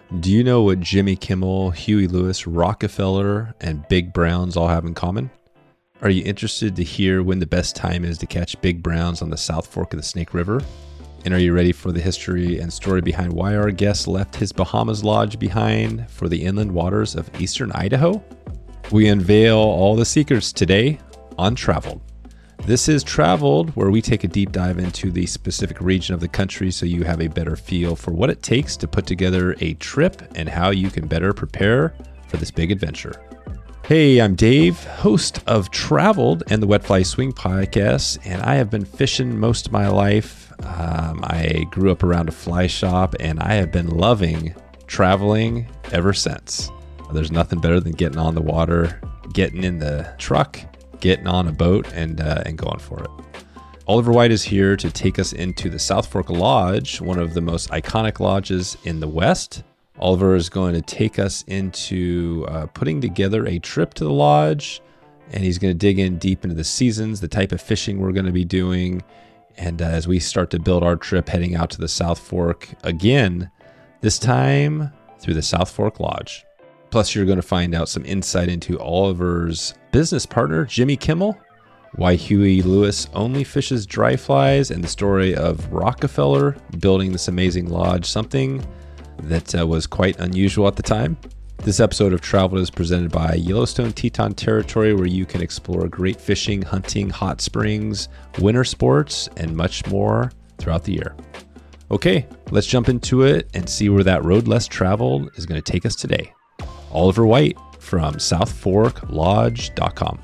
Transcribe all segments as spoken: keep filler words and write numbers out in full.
Do you know what Jimmy Kimmel, Huey Lewis, Rockefeller, and Big Browns all have in common? Are you interested to hear when the best time is to catch big browns on the South Fork of the Snake River? And are you ready for the history and story behind why our guest left his Bahamas lodge behind for the inland waters of eastern Idaho? We unveil all the secrets today on Traveled. This is Traveled, where we take a deep dive into the specific region of the country so you have a better feel for what it takes to put together a trip and how you can better prepare for this big adventure. Hey, I'm Dave, host of Traveled and the Wet Fly Swing podcast, and I have been fishing most of my life. Um, I grew up around a fly shop, and I have been loving traveling ever since. There's nothing better than getting on the water, getting in the truck, getting on a boat, and uh, and going for it. Oliver White is here to take us into the South Fork Lodge, one of the most iconic lodges in the West. Oliver is going to take us into uh, putting together a trip to the lodge, and he's going to dig in deep into the seasons, the type of fishing we're going to be doing, and uh, as we start to build our trip heading out to the South Fork again, this time through the South Fork Lodge. Plus, you're going to find out some insight into Oliver's business partner, Jimmy Kimmel, why Huey Lewis only fishes dry flies, and the story of Rockefeller building this amazing lodge, something that uh, was quite unusual at the time. This episode of Travel is presented by Yellowstone Teton Territory, where you can explore great fishing, hunting, hot springs, winter sports, and much more throughout the year. Okay, let's jump into it and see where that road less traveled is going to take us today. Oliver White from south fork lodge dot com.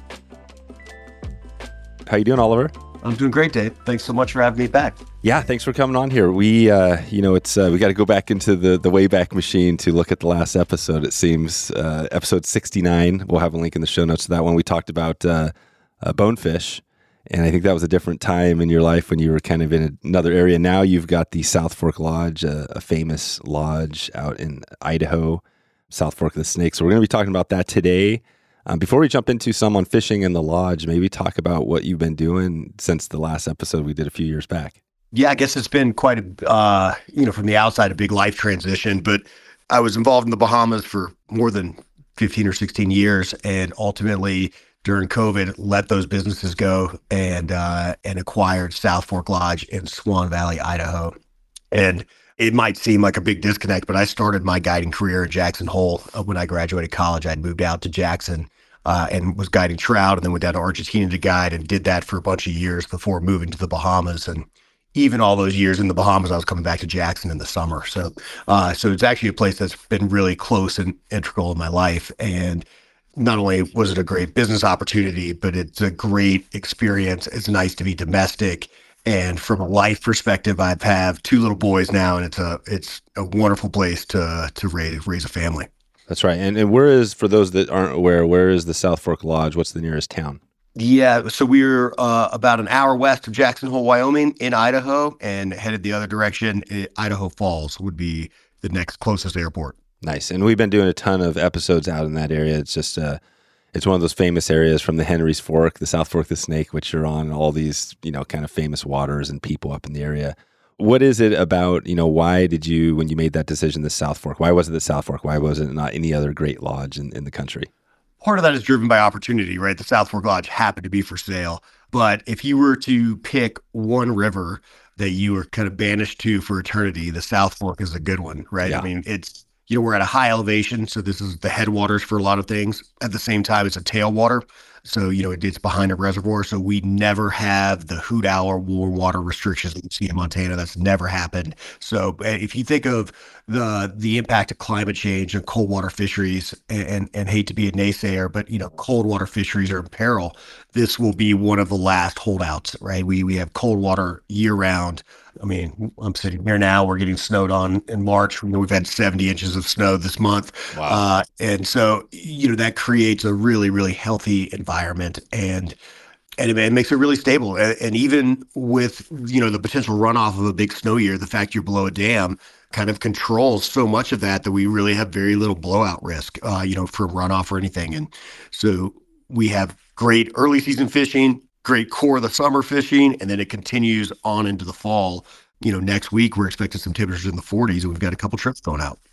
How you doing, Oliver? I'm doing great, Dave. Thanks so much for having me back. Yeah, thanks for coming on here. We, uh, you know, it's uh, we got to go back into the the Wayback Machine to look at the last episode. It seems uh, episode sixty-nine. We'll have a link in the show notes to that one. We talked about uh, uh, bonefish, and I think that was a different time in your life when you were kind of in another area. Now you've got the South Fork Lodge, a, a famous lodge out in Idaho, South Fork of the Snake. So we're going to be talking about that today. Um, before we jump into some on fishing in the lodge, maybe talk about what you've been doing since the last episode we did a few years back. Yeah, I guess it's been quite a, uh, you know, from the outside, a big life transition, but I was involved in the Bahamas for more than fifteen or sixteen years. And ultimately during COVID, let those businesses go and, uh, and acquired South Fork Lodge in Swan Valley, Idaho. And it might seem like a big disconnect, but I started my guiding career in Jackson Hole. Uh, when I graduated college, I'd moved out to Jackson uh, and was guiding trout, and then went down to Argentina to guide, and did that for a bunch of years before moving to the Bahamas. And even all those years in the Bahamas, I was coming back to Jackson in the summer. So, uh, so it's actually a place that's been really close and integral in my life. And not only was it a great business opportunity, but it's a great experience. It's nice to be domestic. And from a life perspective, I have two little boys now, and it's a it's a wonderful place to to raise raise a family. That's right. And and where is, for those that aren't aware, where is the South Fork Lodge? What's the nearest town? Yeah, so we're uh, about an hour west of Jackson Hole, Wyoming, in Idaho, and headed the other direction. Idaho Falls would be the next closest airport. Nice. And we've been doing a ton of episodes out in that area. It's just uh It's one of those famous areas from the Henry's Fork, the South Fork of the Snake, which are on all these, you know, kind of famous waters and people up in the area. What is it about, you know, why did you, when you made that decision, the South Fork, why was it the South Fork? Why was it not any other great lodge in, in the country? Part of that is driven by opportunity, right? The South Fork Lodge happened to be for sale. But if you were to pick one river that you were kind of banished to for eternity, the South Fork is a good one, right? Yeah. I mean, it's, you know, we're at a high elevation, so this is the headwaters for a lot of things. At the same time, it's a tailwater, so, you know, it, it's behind a reservoir, so we never have the hoot owl or warm water restrictions that you see in Montana. That's never happened. So if you think of the the impact of climate change and cold water fisheries, and, and, and hate to be a naysayer, but, you know, cold water fisheries are in peril, this will be one of the last holdouts, right? We, we have cold water year round. I mean, I'm sitting here now, we're getting snowed on in March. You know, we've had seventy inches of snow this month. Wow. Uh, and so, you know, that creates a really, really healthy environment, and and it, it makes it really stable. And, and even with, you know, the potential runoff of a big snow year, the fact you're below a dam kind of controls so much of that, that we really have very little blowout risk, uh, you know, from runoff or anything. And so we have great early season fishing, great core of the summer fishing, and then it continues on into the fall. You know, next week we're expecting some temperatures in the forties, and we've got a couple trips going out.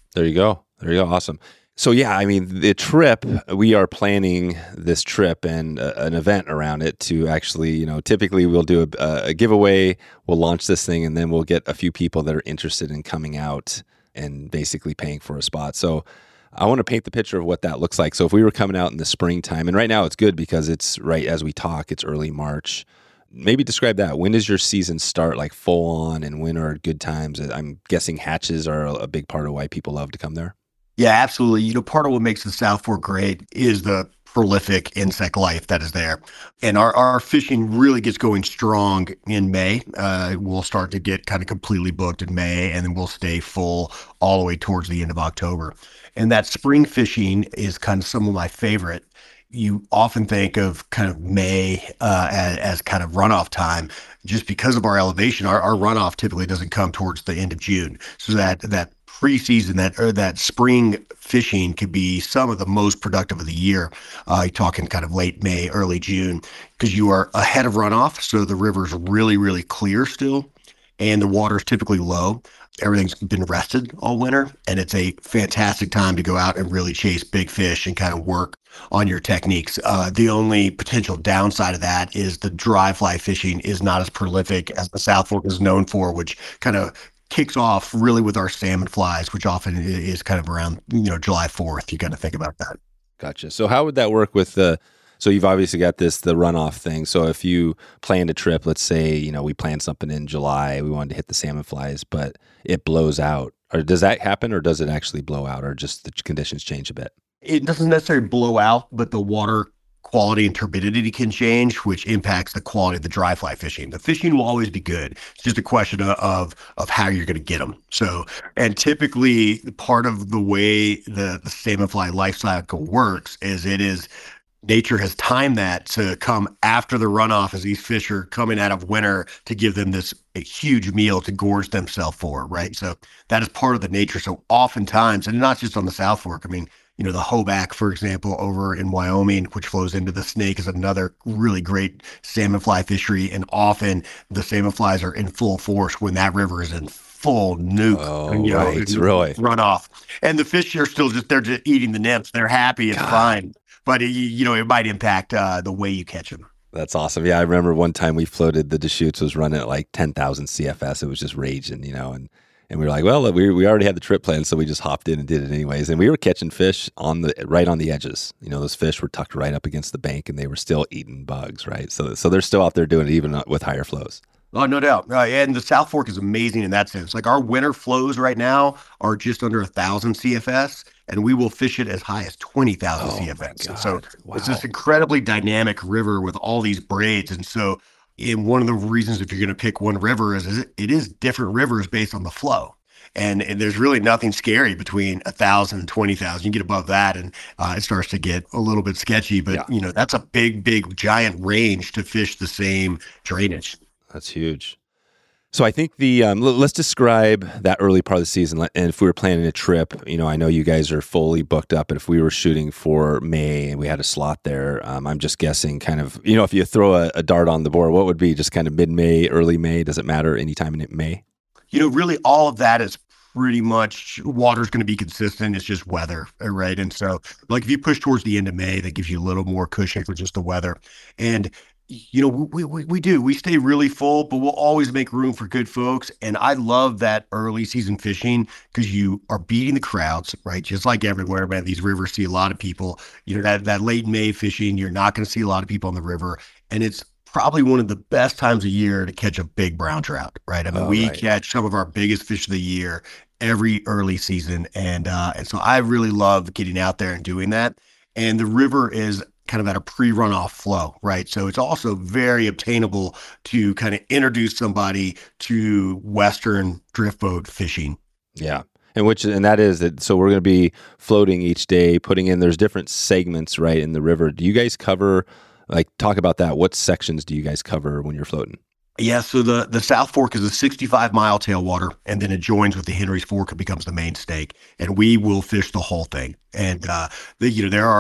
There you go. There you go. Awesome. So yeah, I mean, the trip, we are planning this trip and uh, an event around it to actually, you know, typically we'll do a, a giveaway, we'll launch this thing, and then we'll get a few people that are interested in coming out and basically paying for a spot. So I want to paint the picture of what that looks like. So if we were coming out in the springtime, and right now it's good because it's right as we talk, it's early March. Maybe describe that. When does your season start, like full on, and when are good times? I'm guessing hatches are a big part of why people love to come there. Yeah, absolutely. You know, part of what makes the South Fork great is the prolific insect life that is there. And our, our fishing really gets going strong in May. Uh, we'll start to get kind of completely booked in May, and then we'll stay full all the way towards the end of October. And that spring fishing is kind of some of my favorite. You often think of kind of May uh, as, as kind of runoff time, just because of our elevation. Our, our runoff typically doesn't come towards the end of June. So that that preseason, that or that spring fishing could be some of the most productive of the year. Uh, you're talking kind of late May, early June, because you are ahead of runoff. So the river's really, really clear still, and the water's typically low. Everything's been rested all winter, and it's a fantastic time to go out and really chase big fish and kind of work on your techniques. Uh, the only potential downside of that is the dry fly fishing is not as prolific as the South Fork is known for, which kind of kicks off really with our salmon flies, which often is kind of around, you know, July fourth. You got to think about that. Gotcha. So how would that work with the, so you've obviously got this, the runoff thing. So if you planned a trip, let's say, you know, we planned something in July, we wanted to hit the salmon flies, but it blows out, or does that happen, or does it actually blow out, or just the conditions change a bit? It doesn't necessarily blow out, but the water quality and turbidity can change, which impacts the quality of the dry fly fishing. The fishing will always be good. It's just a question of of, of how you're going to get them. So, and typically part of the way the, the salmon fly life cycle works is it is nature has timed that to come after the runoff as these fish are coming out of winter to give them this a huge meal to gorge themselves for, right? So that is part of the nature. So oftentimes, and not just on the South Fork, I mean, you know, the Hoback, for example, over in Wyoming, which flows into the Snake, is another really great salmon fly fishery. And often the salmon flies are in full force when that river is in full nuke, oh, you know, right, really runoff. And the fish are still just, they're just eating the nymphs. They're happy. It's God. Fine. But, it, you know, it might impact uh, the way you catch them. That's awesome. Yeah, I remember one time we floated, the Deschutes was running at like ten thousand C F S. It was just raging, you know, and And we were like, well, we we already had the trip planned, so we just hopped in and did it anyways. And we were catching fish on the right on the edges. You know, those fish were tucked right up against the bank, and they were still eating bugs, right? So so they're still out there doing it even with higher flows. Oh, no doubt. Uh, and the South Fork is amazing in that sense. Like our winter flows right now are just under a thousand C F S, and we will fish it as high as twenty thousand oh C F S. And so wow. It's this incredibly dynamic river with all these braids. And so and one of the reasons if you're going to pick one river is, is it, it is different rivers based on the flow. And, and there's really nothing scary between a thousand and twenty thousand. You get above that, and uh, it starts to get a little bit sketchy. But, yeah. you know, that's a big, big, giant range to fish the same drainage. That's huge. So I think the um, l- let's describe that early part of the season. And if we were planning a trip, you know, I know you guys are fully booked up. But if we were shooting for May and we had a slot there, um, I'm just guessing kind of, you know, if you throw a, a dart on the board, what would be just kind of mid-May, early May? Does it matter anytime in May? You know, really all of that is pretty much water's going to be consistent. It's just weather, right? And so like if you push towards the end of May, that gives you a little more cushion for just the weather. And, you know, we, we, we do, we stay really full, but we'll always make room for good folks. And I love that early season fishing because you are beating the crowds, right? Just like everywhere, man, these rivers see a lot of people. You know, that, that late May fishing, you're not going to see a lot of people on the river. And it's probably one of the best times of year to catch a big brown trout, right? I mean, oh, we right. catch some of our biggest fish of the year every early season. And, uh, and so I really love getting out there and doing that. And the river is kind of at a pre-runoff flow, right? So it's also very obtainable to kind of introduce somebody to Western drift boat fishing. Yeah. And which, and that is that. So we're going to be floating each day, putting in, there's different segments, right, in the river. Do you guys cover, like, talk about that? What sections do you guys cover when you're floating? Yeah, so the, the South Fork is a sixty-five mile tailwater, and then it joins with the Henry's Fork. It becomes the main stake, and we will fish the whole thing. And uh, the, you know, there are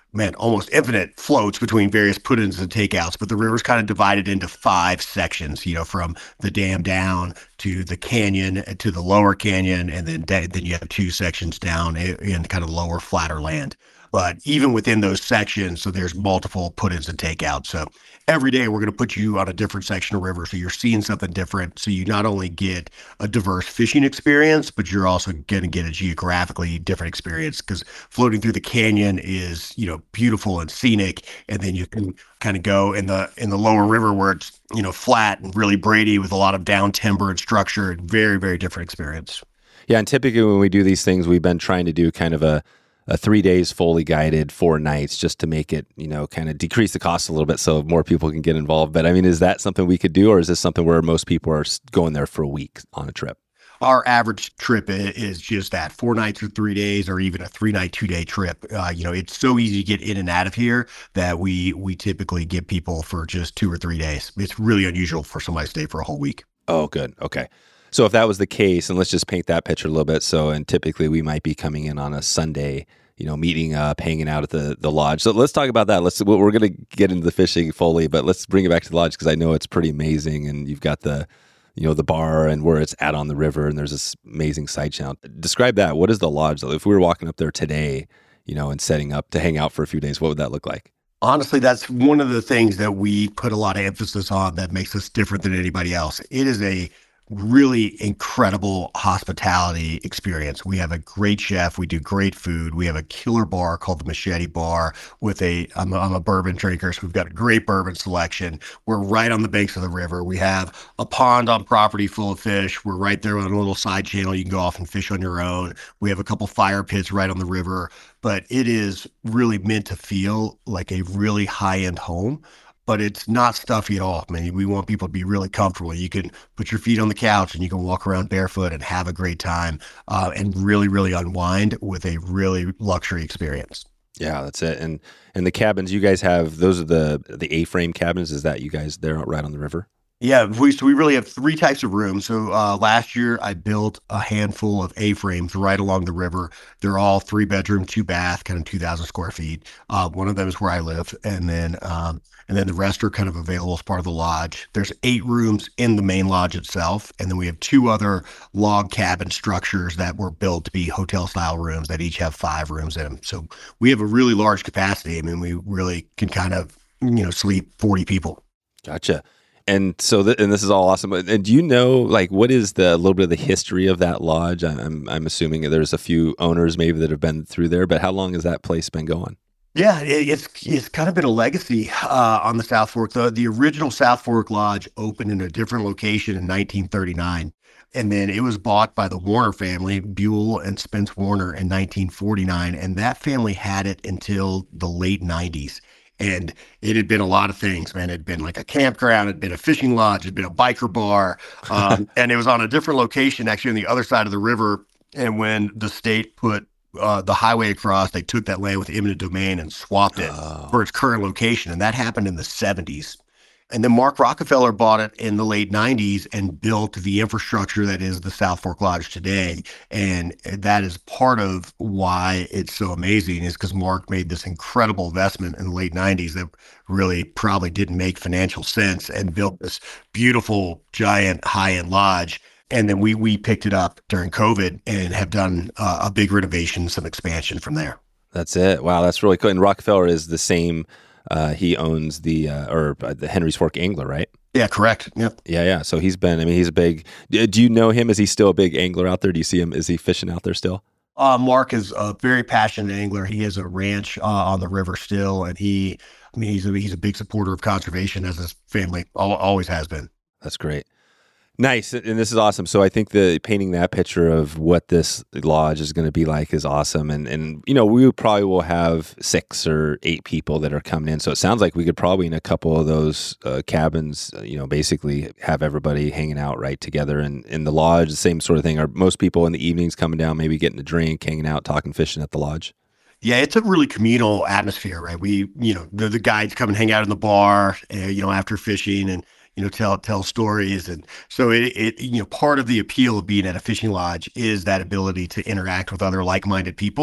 man, almost infinite floats between various put-ins and takeouts, but the river's kind of divided into five sections, you know, from the dam down to the canyon to the lower canyon, and then then you have two sections down in, in kind of lower, flatter land. But even within those sections, so there's multiple put-ins and takeouts. So every day we're going to put you on a different section of river. So you're seeing something different. So you not only get a diverse fishing experience, but you're also going to get a geographically different experience, because floating through the canyon is, you know, beautiful and scenic. And then you can kind of go in the in the lower river where it's, you know, flat and really brady with a lot of down timber and structure. Very, very different experience. Yeah, and typically when we do these things, we've been trying to do kind of a a three days fully guided, four nights, just to make it, you know, kind of decrease the cost a little bit so more people can get involved. But I mean, is that something we could do, or is this something where most people are going there for a week on a trip? Our average trip is just that, four nights or three days, or even a three night, two day trip. Uh, you know, it's so easy to get in and out of here that we we typically get people for just two or three days. It's really unusual for somebody to stay for a whole week. Oh, good. Okay. So if that was the case, and let's just paint that picture a little bit. So, and typically we might be coming in on a Sunday, you know, meeting up, hanging out at the, the lodge. So let's talk about that. Let's, we're going to get into the fishing fully, but let's bring it back to the lodge, because I know it's pretty amazing. And you've got the, you know, the bar and where it's at on the river, and there's this amazing sight channel. Describe that. What is the lodge? If we were walking up there today, you know, and setting up to hang out for a few days, what would that look like? Honestly, that's one of the things that we put a lot of emphasis on that makes us different than anybody else. It is a really incredible hospitality experience. We have a great chef. We do great food. We have a killer bar called the Machete Bar with a, I'm a, I'm a bourbon drinker, so we've got a great bourbon selection. We're right on the banks of the river. We have a pond on property full of fish. We're right there on a little side channel. You can go off and fish on your own. We have a couple fire pits right on the river, but it is really meant to feel like a really high-end home. But it's not stuffy at all. I mean, we want people to be really comfortable. You can put your feet on the couch and you can walk around barefoot and have a great time, uh, and really, really unwind with a really luxury experience. Yeah, that's it. And and the cabins you guys have, those are the the A-frame cabins. Is that you guys there right on the river? Yeah, we, so we really have three types of rooms. So uh, last year I built a handful of A-frames right along the river. They're all three bedroom, two bath, kind of two thousand square feet. Uh, one of them is where I live. And then, um, and then the rest are kind of available as part of the lodge. There's eight rooms in the main lodge itself. And then we have two other log cabin structures that were built to be hotel style rooms that each have five rooms in them. So we have a really large capacity. I mean, we really can kind of, you know, sleep forty people. Gotcha. And so, th- and this is all awesome. And do you know, like, what is the a little bit of the history of that lodge? I'm I'm assuming there's a few owners maybe that have been through there, but how long has that place been going? Yeah, it, it's it's kind of been a legacy uh, on the South Fork. The the original South Fork Lodge opened in a different location in nineteen thirty-nine, and then it was bought by the Warner family, Buell and Spence Warner, in nineteen forty-nine, and that family had it until the late nineties. And it had been a lot of things, man. It had been like a campground, it had been a fishing lodge, it had been a biker bar. Um, and it was on a different location, actually on the other side of the river. And when the state put uh, the highway across, they took that land with eminent domain and swapped it Oh. for its current location. And that happened in the seventies. And then Mark Rockefeller bought it in the late nineties and built the infrastructure that is the South Fork Lodge today. And that is part of why it's so amazing, is because Mark made this incredible investment in the late nineties that really probably didn't make financial sense, and built this beautiful, giant, high-end lodge. And then we we picked it up during COVID and have done uh, a big renovation, some expansion from there. That's it. Wow, that's really cool. And Rockefeller is the same. Uh, he owns the uh, or uh, the Henry's Fork Angler, right? Yeah, correct. Yep. Yeah, yeah. So he's been. I mean, he's a big. Do you know him? Is he still a big angler out there? Do you see him? Is he fishing out there still? Uh, Mark is a very passionate angler. He has a ranch uh, on the river still, and he, I mean, he's a, he's a big supporter of conservation, as his family al- always has been. That's great. Nice. And this is awesome. So I think the painting that picture of what this lodge is going to be like is awesome. And, and, you know, we probably will have six or eight people that are coming in. So it sounds like we could probably in a couple of those uh, cabins, uh, you know, basically have everybody hanging out right together. And in the lodge, the same sort of thing. Are most people in the evenings coming down, maybe getting a drink, hanging out, talking, fishing at the lodge? Yeah, it's a really communal atmosphere, right? We, you know, the, the guides come and hang out in the bar, uh, you know, after fishing, and you know, tell tell stories. And so it, it, you know, part of the appeal of being at a fishing lodge is that ability to interact with other like-minded people.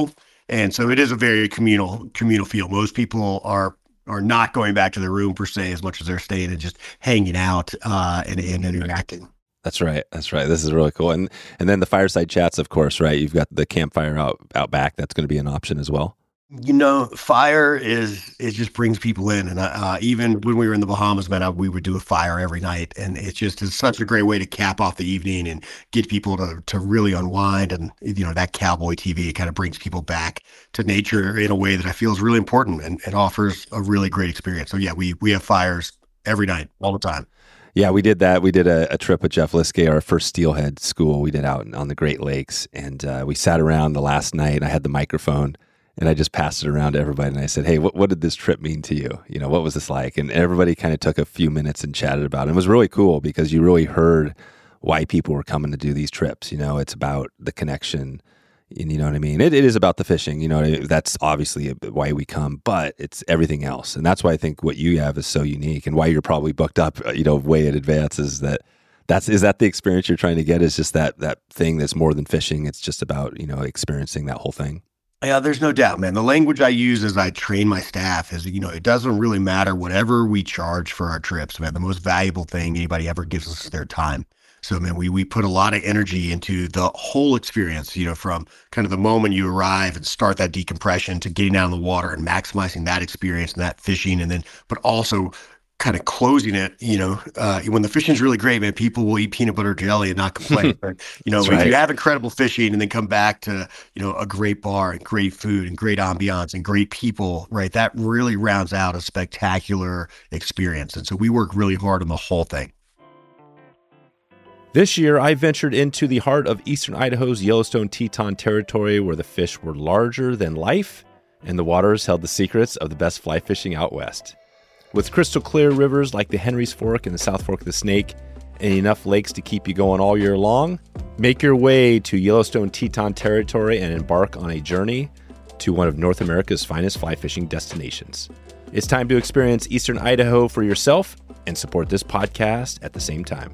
And so it is a very communal communal feel. Most people are are not going back to their room per se as much as they're staying and just hanging out uh, and, and interacting. That's right. That's right. This is really cool. And and then the fireside chats, of course, right? You've got the campfire out out back. That's going to be an option as well. You know, fire is, it just brings people in. And uh, even when we were in the Bahamas, man, I, we would do a fire every night. And it's just, it's such a great way to cap off the evening and get people to, to really unwind. And, you know, that cowboy T V kind of brings people back to nature in a way that I feel is really important and, and offers a really great experience. So yeah, we, we have fires every night, all the time. Yeah, we did that. We did a, a trip with Jeff Liskey, our first steelhead school we did out on the Great Lakes. And uh, we sat around the last night. I had the microphone. And I just passed it around to everybody and I said, hey, what, what did this trip mean to you? You know, what was this like? And everybody kind of took a few minutes and chatted about it. It was really cool because you really heard why people were coming to do these trips. You know, it's about the connection. And you know what I mean? It, it is about the fishing. You know, that's obviously why we come, but it's everything else. And that's why I think what you have is so unique and why you're probably booked up, you know, way in advance is that that's, is that the experience you're trying to get is just that, that thing that's more than fishing. It's just about, you know, experiencing that whole thing. Yeah, there's no doubt, man. The language I use as I train my staff is, you know, it doesn't really matter whatever we charge for our trips, man. The most valuable thing anybody ever gives us is their time. So, man, we we put a lot of energy into the whole experience, you know, from kind of the moment you arrive and start that decompression to getting out in the water and maximizing that experience and that fishing. And then, but also kind of closing it, you know, uh, when the fishing's really great, man, people will eat peanut butter jelly and not complain. But, you know, if right. you have incredible fishing and then come back to, you know, a great bar and great food and great ambiance and great people, right, that really rounds out a spectacular experience. And so we work really hard on the whole thing. This year, I ventured into the heart of eastern Idaho's Yellowstone Teton territory where the fish were larger than life and the waters held the secrets of the best fly fishing out west. With crystal clear rivers like the Henry's Fork and the South Fork of the Snake, and enough lakes to keep you going all year long, make your way to Yellowstone Teton territory and embark on a journey to one of North America's finest fly fishing destinations. It's time to experience eastern Idaho for yourself and support this podcast at the same time.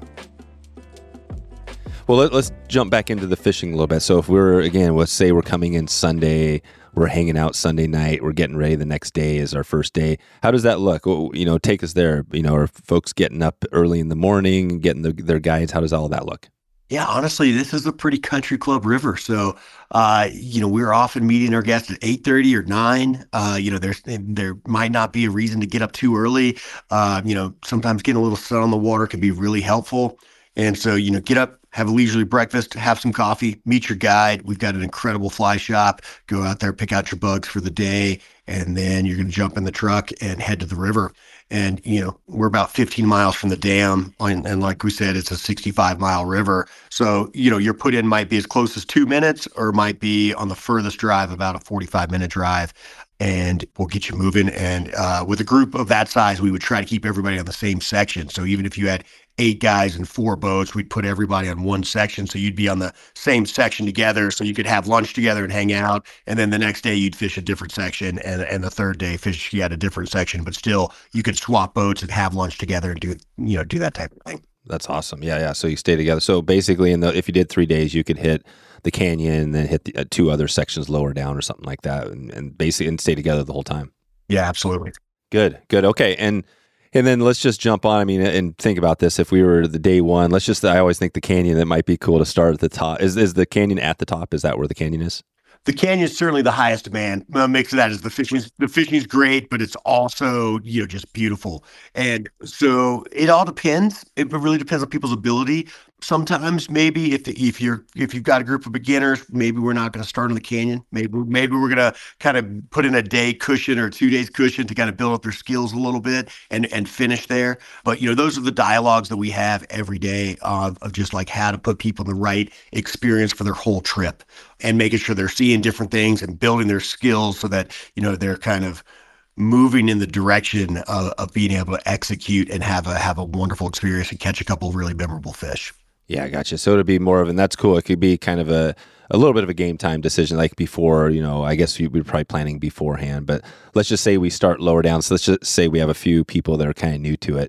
Well, let, let's jump back into the fishing a little bit. So if we're, again, let's say we're coming in Sunday, we're hanging out Sunday night, we're getting ready the next day is our first day. How does that look? Well, you know, take us there. You know, are folks getting up early in the morning and getting the, their guides? How does all of that look? Yeah, honestly, this is a pretty country club river. So, uh, you know, we're often meeting our guests at eight thirty or nine. Uh, you know, there's, there might not be a reason to get up too early. Uh, you know, sometimes getting a little sun on the water can be really helpful. And so, you know, get up, have a leisurely breakfast, have some coffee, meet your guide. We've got an incredible fly shop. Go out there, pick out your bugs for the day, and then you're going to jump in the truck and head to the river. And, you know, we're about fifteen miles from the dam. And, and like we said, it's a sixty-five mile river. So, you know, your put in might be as close as two minutes or might be on the furthest drive, about a forty-five minute drive. And we'll get you moving. And uh, with a group of that size, we would try to keep everybody on the same section. So even if you had eight guys and four boats, we'd put everybody on one section. So you'd be on the same section together. So you could have lunch together and hang out. And then the next day you'd fish a different section. And, and the third day fish you had a different section, but still you could swap boats and have lunch together and do, you know, do that type of thing. That's awesome. Yeah. Yeah. So you stay together. So basically in the, if you did three days, you could hit the canyon and then hit the uh, two other sections lower down or something like that. And, and basically and stay together the whole time. Yeah, absolutely. Good. Good. Okay. And, And then let's just jump on. I mean, and think about this. If we were the day one, let's just, I always think the canyon, that might be cool to start at the top. Is is the canyon at the top? Is that where the canyon is? The canyon is certainly the highest demand. A mix of that is the fishing. The fishing is great, but it's also, you know, just beautiful. And so it all depends. It really depends on people's ability. Sometimes maybe if if you're if you've got a group of beginners, maybe we're not going to start in the canyon. Maybe maybe we're going to kind of put in a day cushion or two days cushion to kind of build up their skills a little bit and and finish there. But you know, those are the dialogues that we have every day of of just like how to put people in the right experience for their whole trip and making sure they're seeing different things and building their skills so that, you know, they're kind of moving in the direction of, of being able to execute and have a have a wonderful experience and catch a couple of really memorable fish. Yeah, I gotcha. So it'd be more of, and that's cool. It could be kind of a, a little bit of a game time decision, like before, you know, I guess we we're probably planning beforehand, but let's just say we start lower down. So let's just say we have a few people that are kind of new to it.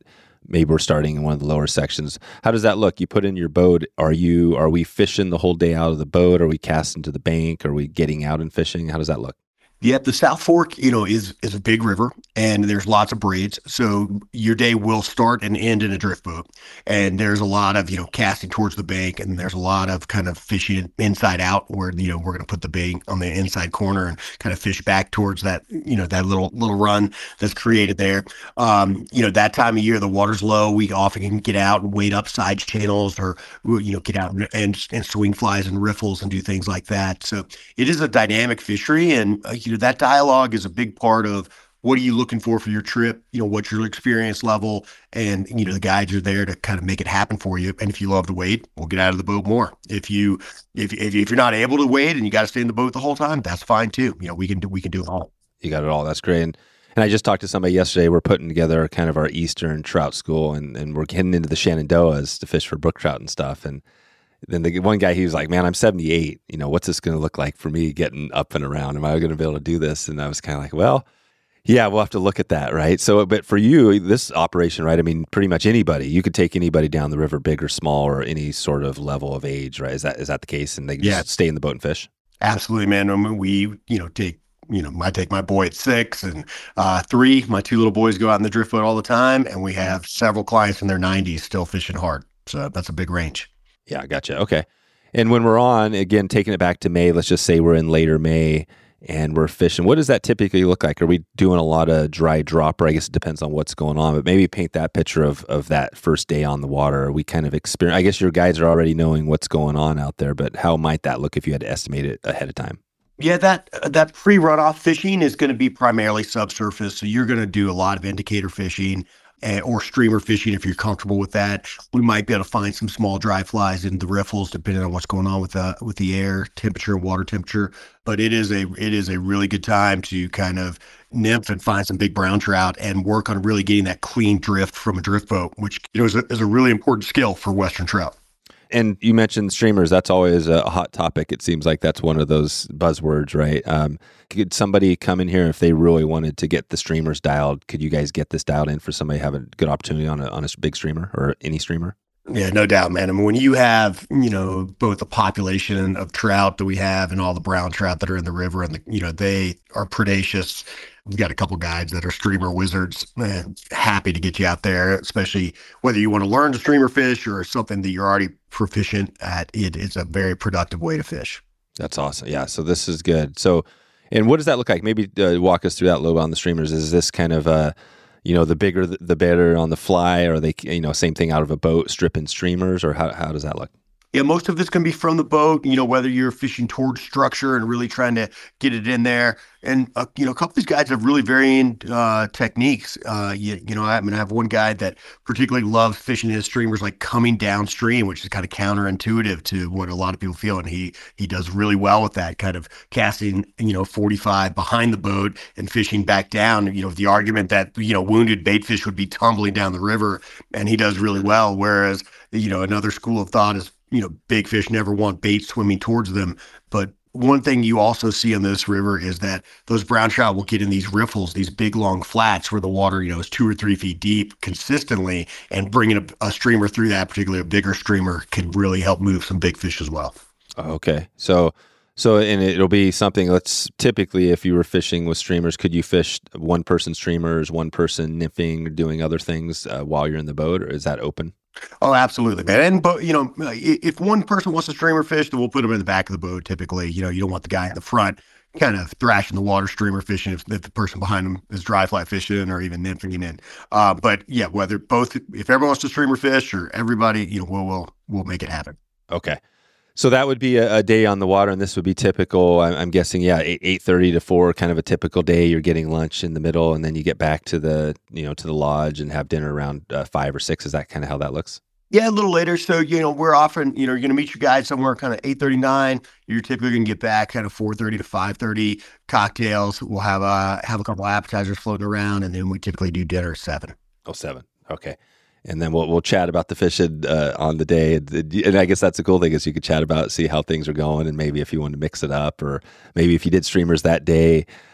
maybe we're starting in one of the lower sections. How does that look? You put in your boat. Are you, are we fishing the whole day out of the boat? Are we casting to the bank? Are we getting out and fishing? How does that look? Yeah, the South Fork, you know, is is a big river, and there's lots of braids. So your day will start and end in a drift boat, and there's a lot of you know casting towards the bank, and there's a lot of kind of fishing inside out, where you know we're going to put the bait on the inside corner and kind of fish back towards that you know that little little run that's created there. Um, you know that time of year the water's low, we often can get out and wade up side channels, or you know get out and and, and swing flies and riffles and do things like that. So it is a dynamic fishery, and uh, you know that dialogue is a big part of what are you looking for for your trip, you know, what's your experience level, and, you know, the guides are there to kind of make it happen for you. And if you love to wade, we'll get out of the boat more. If you, if, if, if you're not able to wade and you got to stay in the boat the whole time, that's fine too. You know, we can do, we can do it all. You got it all. That's great. And, and I just talked to somebody yesterday. We're putting together kind of our Eastern trout school, and, and we're getting into the Shenandoahs to fish for brook trout and stuff. And then the one guy, he was like, man, I'm seventy-eight. You know, what's this going to look like for me getting up and around? Am I going to be able to do this? And I was kind of like, well, yeah, we'll have to look at that, right? So, but for you, this operation, right? I mean, pretty much anybody, you could take anybody down the river, big or small, or any sort of level of age, right? Is that is that the case? And they can Yeah. just stay in the boat and fish? Absolutely, man. I mean, we, you know, take, you know, I take my boy at six and uh, three. My two little boys go out in the drift boat all the time, and we have several clients in their nineties still fishing hard. So that's a big range. Yeah, I gotcha. Okay. And when we're on, again, taking it back to May, let's just say we're in later May and we're fishing. What does that typically look like? Are we doing a lot of dry dropper? I guess it depends on what's going on, but maybe paint that picture of of that first day on the water. Are we kind of experience? I guess your guides are already knowing what's going on out there, but how might that look if you had to estimate it ahead of time? Yeah, that that pre-runoff fishing is going to be primarily subsurface. So you're going to do a lot of indicator fishing uh, or streamer fishing if you're comfortable with that. We might be able to find some small dry flies in the riffles, depending on what's going on with the with the air temperature and water temperature. But it is a it is a really good time to kind of nymph and find some big brown trout and work on really getting that clean drift from a drift boat, which you know is a, is a really important skill for Western trout. And you mentioned streamers. That's always a hot topic. It seems like that's one of those buzzwords, right? Um, could somebody come in here if they really wanted to get the streamers dialed? Could you guys get this dialed in for somebody having a good opportunity on a on a big streamer or any streamer? Yeah, no doubt, man. I mean, when you have, you know, both the population of trout that we have and all the brown trout that are in the river, and the, you know, they are predacious. We've got a couple guides that are streamer wizards, and happy to get you out there, especially whether you want to learn to streamer fish or something that you're already proficient at. It is a very productive way to fish. That's awesome. Yeah. So this is good. So, and what does that look like? Maybe uh, walk us through that a little bit on the streamers. Is this kind of a, you know, the bigger the, the better on the fly, or are they, you know, same thing out of a boat, stripping streamers, or how how does that look? Yeah, most of it's going to be from the boat, you know, whether you're fishing towards structure and really trying to get it in there. And, uh, you know, a couple of these guys have really varying uh, techniques. Uh, you, you know, I mean, I have one guy that particularly loves fishing his streamers like coming downstream, which is kind of counterintuitive to what a lot of people feel. And he he does really well with that, kind of casting, you know, forty-five behind the boat and fishing back down, you know, the argument that, you know, wounded bait fish would be tumbling down the river. And he does really well. Whereas, you know, another school of thought is, you know, big fish never want bait swimming towards them. But one thing you also see on this river is that those brown trout will get in these riffles, these big long flats where the water, you know, is two or three feet deep consistently, and bringing a, a streamer through that, particularly a bigger streamer, can really help move some big fish as well. Okay. So, so, and it'll be something, let's typically, if you were fishing with streamers, could you fish one person streamers, one person nymphing, doing other things uh, while you're in the boat, or is that open? Oh, absolutely, man. And, but, you know, if one person wants to streamer fish, then we'll put them in the back of the boat. Typically, you know, you don't want the guy in the front kind of thrashing the water streamer fishing if, if the person behind them is dry fly fishing or even nymphing in. Uh, but yeah, whether both, if everyone wants to streamer fish or everybody, you know, we'll, we'll, we'll make it happen. Okay. So that would be a, a day on the water, and this would be typical. I'm, I'm guessing, yeah, eight eight thirty to four, kind of a typical day. You're getting lunch in the middle, and then you get back to the you know to the lodge and have dinner around uh, five or six. Is that kind of how that looks? Yeah, a little later. So you know, we're often you know you're going to meet your guide somewhere kind of eight thirty nine. You're typically going to get back kind of four thirty to five thirty. Cocktails. We'll have a have a couple appetizers floating around, and then we typically do dinner seven. Oh, seven. Okay. And then we'll we'll chat about the fishing uh, on the day, and I guess that's the cool thing is you could chat about, see how things are going, and maybe if you want to mix it up, or maybe if you did streamers that day.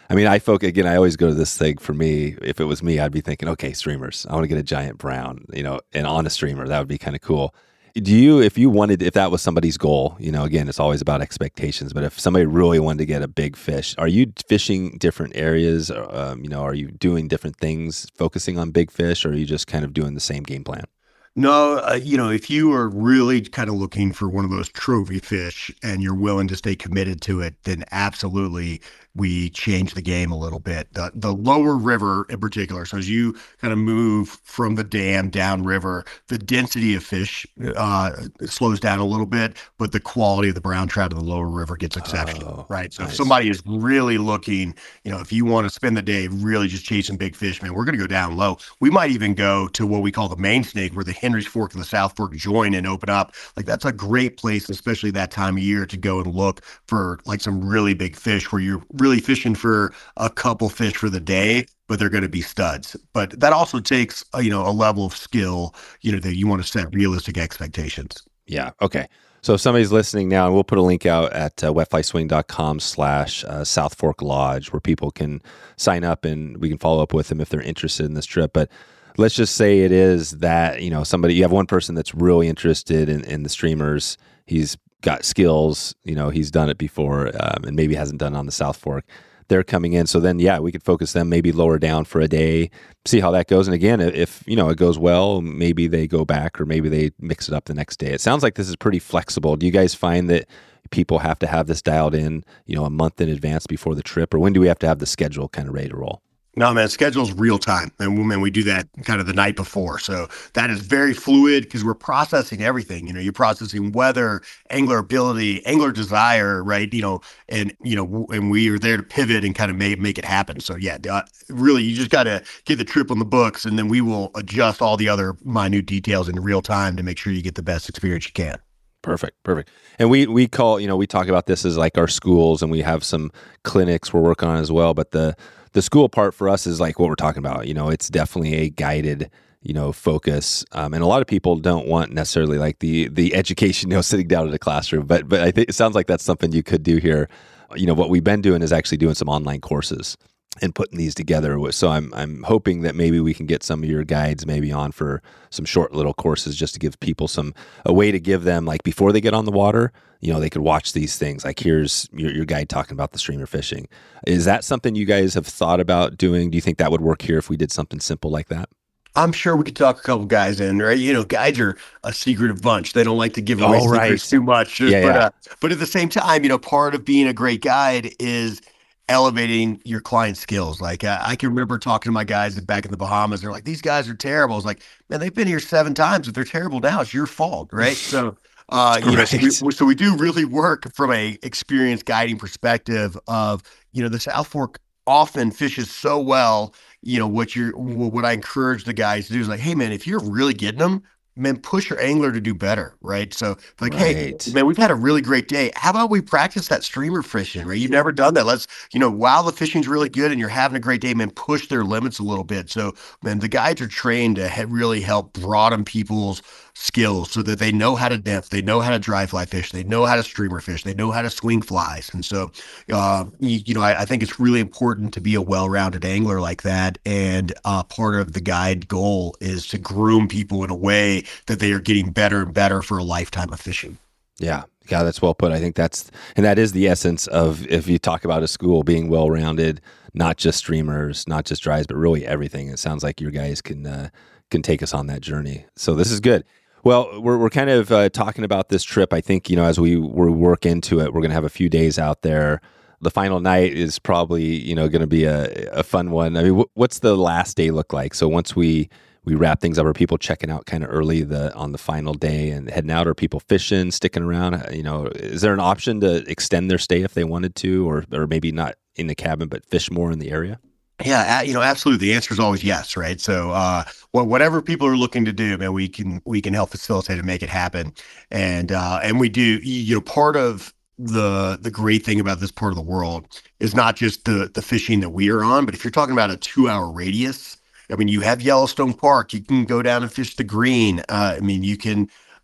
I mean, I folk again. I always go to this thing. For me, if it was me, I'd be thinking, okay, streamers. I want to get a giant brown, you know, and on a streamer, that would be kind of cool. Do you, if you wanted, if that was somebody's goal, you know, again, it's always about expectations. But if somebody really wanted to get a big fish, are you fishing different areas? Um, you know, are you doing different things, focusing on big fish, or are you just kind of doing the same game plan? No, uh, you know, if you are really kind of looking for one of those trophy fish and you're willing to stay committed to it, then absolutely we change the game a little bit. The the lower river in particular. So as you kind of move from the dam downriver, the density of fish uh, slows down a little bit, but the quality of the brown trout in the lower river gets exceptional, Oh, right? So nice. if somebody is really looking, you know, if you want to spend the day really just chasing big fish, man, we're going to go down low. We might even go to what we call the main snake, where the Henry's Fork and the South Fork join and open up. Like that's a great place, especially that time of year, to go and look for like some really big fish where you're really fishing for a couple fish for the day, but they're going to be studs. But that also takes, uh, you know, a level of skill, you know, that you want to set realistic expectations. Yeah. Okay. So if somebody's listening now, and we'll put a link out at uh, wetflyswing.com slash uh, South Fork Lodge where people can sign up and we can follow up with them if they're interested in this trip. But let's just say it is that, you know, somebody, you have one person that's really interested in, in the streamers. He's got skills, you know, he's done it before um, and maybe hasn't done it on the South Fork. They're coming in. So then, yeah, we could focus them maybe lower down for a day, see how that goes. And again, if, you know, it goes well, maybe they go back or maybe they mix it up the next day. It sounds like this is pretty flexible. Do you guys find that people have to have this dialed in, you know, a month in advance before the trip, or when do we have to have the schedule kind of ready to roll? No, man, schedule's real time. And we, man, we do that kind of the night before. So that is very fluid because we're processing everything. You know, you're processing weather, angler ability, angler desire, right? You know, and, you know, and we are there to pivot and kind of make, make it happen. So yeah, uh, really, you just got to get the trip on the books and then we will adjust all the other minute details in real time to make sure you get the best experience you can. Perfect. Perfect. And we, we call, you know, we talk about this as like our schools, and we have some clinics we're working on as well. But the, the school part for us is like what we're talking about. You know, it's definitely a guided, you know, focus. Um, and a lot of people don't want necessarily like the, the education, you know, sitting down in a classroom, but, but I think it sounds like that's something you could do here. You know, what we've been doing is actually doing some online courses and putting these together. So I'm I'm hoping that maybe we can get some of your guides maybe on for some short little courses just to give people some a way to give them, like, before they get on the water, you know, they could watch these things. Like, here's your, your guide talking about the streamer fishing. Is that something you guys have thought about doing? Do you think that would work here if we did something simple like that? I'm sure we could talk a couple guys in, right? You know, guides are a secretive bunch. They don't like to give away Oh, right. secrets too much. Yeah, but, yeah. Uh, but at the same time, you know, part of being a great guide is elevating your client skills. Like uh, I can remember talking to my guys back in the Bahamas. They're like, these guys are terrible. I was like, man, they've been here seven times. If they're terrible now, it's your fault, right? So, uh, you know, so we, so we do really work from a experienced guiding perspective of, you know, the South Fork often fishes so well. You know, what you're, what I encourage the guys to do is like, hey man, if you're really getting them, man, push your angler to do better, right? So like, Right. hey, man, we've had a really great day. How about we practice that streamer fishing, right? You've never done that. Let's, you know, while the fishing's really good and you're having a great day, man, push their limits a little bit. So, man, the guides are trained to ha- really help broaden people's skills so that they know how to depth, they know how to dry fly fish, they know how to streamer fish, they know how to swing flies. And so, uh, you, you know, I, I think it's really important to be a well-rounded angler like that. And uh, part of the guide goal is to groom people in a way that they are getting better and better for a lifetime of fishing. Yeah. Yeah, that's well put. I think that's, and that is the essence of, if you talk about a school being well-rounded, not just streamers, not just dries, but really everything. It sounds like your guys can, uh, can take us on that journey. So this is good. Well, we're we're kind of uh, talking about this trip. I think, you know, as we, we work into it, we're going to have a few days out there. The final night is probably, you know, going to be a, a fun one. I mean, wh- what's the last day look like? So once we, we wrap things up, are people checking out kind of early the on the final day and heading out? Are people fishing, sticking around? Uh, You know, is there an option to extend their stay if they wanted to, or or maybe not in the cabin, but fish more in the area? Yeah, a- you know, absolutely. The answer is always yes, right? So, uh, well, whatever people are looking to do, man, we can we can help facilitate and make it happen, and uh, and we do. You know, part of the the great thing about this part of the world is not just the the fishing that we are on, but if you're talking about a two hour radius, I mean, you have Yellowstone Park. You can go down and fish the Green. Uh, I mean, you can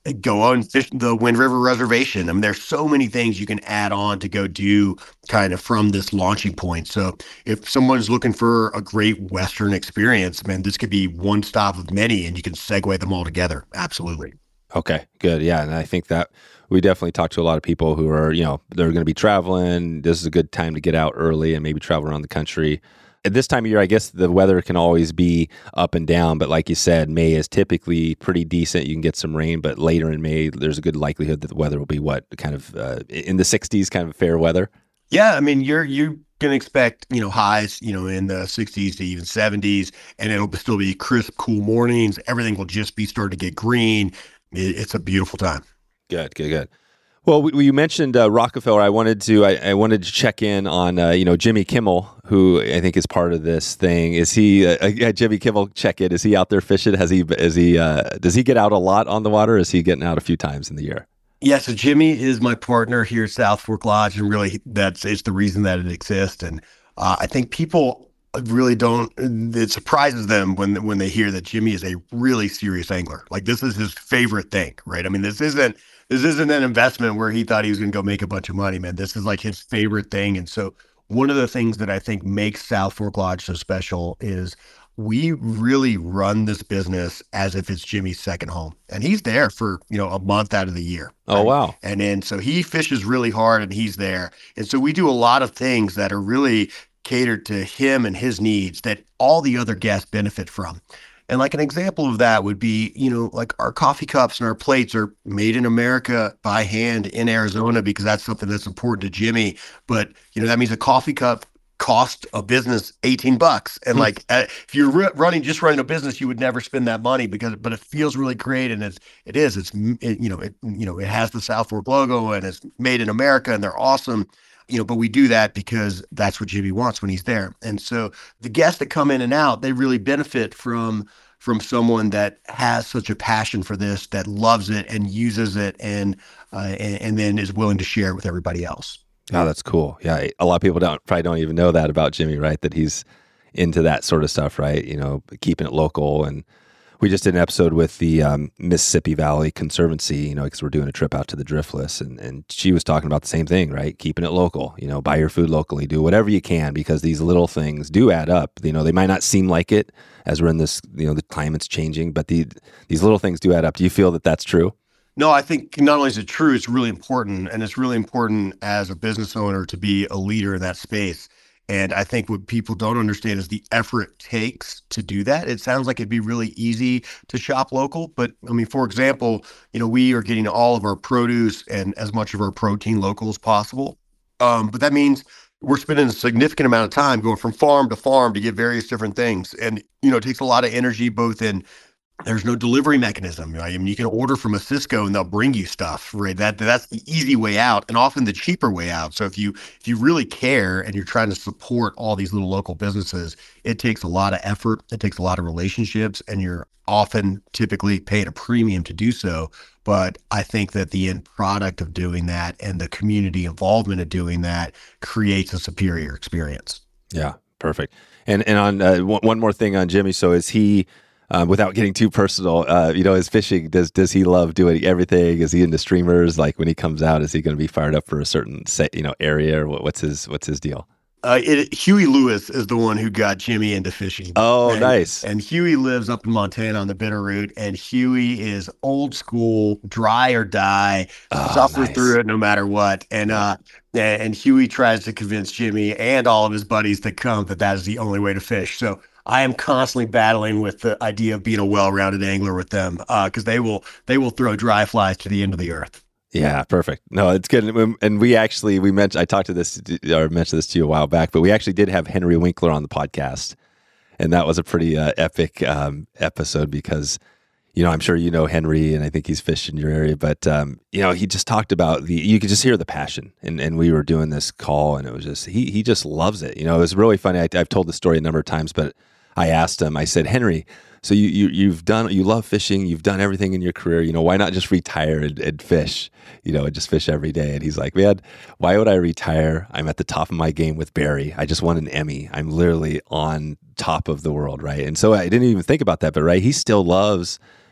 go on fish the Wind River Reservation. I mean, there's so many things you can add on to go do kind of from this launching point. So if someone's looking for a great Western experience, man, this could be one stop of many, and you can segue them all together. Absolutely. Okay, good. Yeah. And I think that we definitely talk to a lot of people who are, you know, they're going to be traveling. This is a good time to get out early and maybe travel around the country. At this time of year, I guess the weather can always be up and down, but like you said, May is typically pretty decent. You can get some rain, but later in May, there's a good likelihood that the weather will be what, kind of uh, in the sixties, kind of fair weather? Yeah, I mean, you're you can expect, you know, highs, you know, in the sixties to even seventies, and it'll still be crisp, cool mornings. Everything will just be starting to get green. It, it's a beautiful time. Good, good, good. Well, we, you mentioned uh, Rockefeller. I wanted to I, I wanted to check in on uh, you know, Jimmy Kimmel, who I think is part of this thing. Is he uh, uh, Jimmy Kimmel? Check it. Is he out there fishing? Has he? Is he? Uh, does he get out a lot on the water? Or is he getting out a few times in the year? Yeah, so Jimmy is my partner here at South Fork Lodge, and really that's it's the reason that it exists. And uh, I think people really don't. It surprises them when when they hear that Jimmy is a really serious angler. Like, this is his favorite thing, right? I mean, this isn't. This isn't an investment where he thought he was going to go make a bunch of money, man. This is like his favorite thing. And so one of the things that I think makes South Fork Lodge so special is we really run this business as if it's Jimmy's second home. And he's there for, you know, a month out of the year. Oh, right? wow. And then so he fishes really hard and he's there. And so we do a lot of things that are really catered to him and his needs that all the other guests benefit from. And like an example of that would be, you know, like our coffee cups and our plates are made in America by hand in Arizona, because that's something that's important to Jimmy. But, you know, that means a coffee cup cost a business eighteen bucks. And like, uh, if you're r- running, just running a business, you would never spend that money, because, but it feels really great. And it's, it is, it's, it, you know, it, you know, it has the South Fork logo and it's made in America and they're awesome. You know, but we do that because that's what Jimmy wants when he's there. And so the guests that come in and out, they really benefit from from someone that has such a passion for this, that loves it and uses it, and uh, and, and then is willing to share it with everybody else. Oh, that's cool. Yeah, a lot of people don't probably don't even know that about Jimmy, right? That he's into that sort of stuff, right? You know, keeping it local. And we just did an episode with the um, Mississippi Valley Conservancy, you know, because we're doing a trip out to the Driftless, and, and she was talking about the same thing, right? Keeping it local, you know, buy your food locally, do whatever you can, because these little things do add up. You know, they might not seem like it as we're in this, you know, the climate's changing, but the, these little things do add up. Do you feel that that's true? No, I think not only is it true, it's really important. And it's really important as a business owner to be a leader in that space. And I think what people don't understand is the effort it takes to do that. It sounds like it'd be really easy to shop local, but I mean, for example, you know, we are getting all of our produce and as much of our protein local as possible. Um, but that means we're spending a significant amount of time going from farm to farm to get various different things. And, you know, it takes a lot of energy, both in, there's no delivery mechanism. Right? I mean, you can order from a Cisco and they'll bring you stuff, right? That that's the easy way out, and often the cheaper way out. So if you if you really care and you're trying to support all these little local businesses, it takes a lot of effort. It takes a lot of relationships, and you're often typically paying a premium to do so. But I think that the end product of doing that and the community involvement of doing that creates a superior experience. Yeah, perfect. And and on uh, one, one more thing on Jimmy. So is he? Um, without getting too personal, uh, you know, his fishing, does does he love doing everything? Is he into streamers? Like when he comes out, is he going to be fired up for a certain set, you know, area, or what, what's his what's his deal? Uh, it, Huey Lewis is the one who got Jimmy into fishing. Oh, and, nice. And Huey lives up in Montana on the Bitterroot, and Huey is old school, dry or die, oh, suffer nice. through it no matter what. And uh, and Huey tries to convince Jimmy and all of his buddies to come that that is the only way to fish. So I am constantly battling with the idea of being a well-rounded angler with them, because uh, they will they will throw dry flies to the end of the earth. Yeah, perfect. No, it's good. And we actually, we mentioned, I talked to this, or mentioned this to you a while back, but we actually did have Henry Winkler on the podcast. And that was a pretty uh, epic um, episode because, you know, I'm sure you know Henry, and I think he's fished in your area, but, um, you know, he just talked about the, you could just hear the passion. And, and we were doing this call, and it was just, he he just loves it. You know, it was really funny. I, I've told the story a number of times, but I asked him, I said, Henry, so you, you, you've done, you love fishing, you've done everything in your career, you know, why not just retire and, and fish, you know, and just fish every day? And he's like, man, why would I retire? I'm at the top of my game with Barry. I just won an Emmy. I'm literally on top of the world, right? And so I didn't even think about that, but right, he still loves,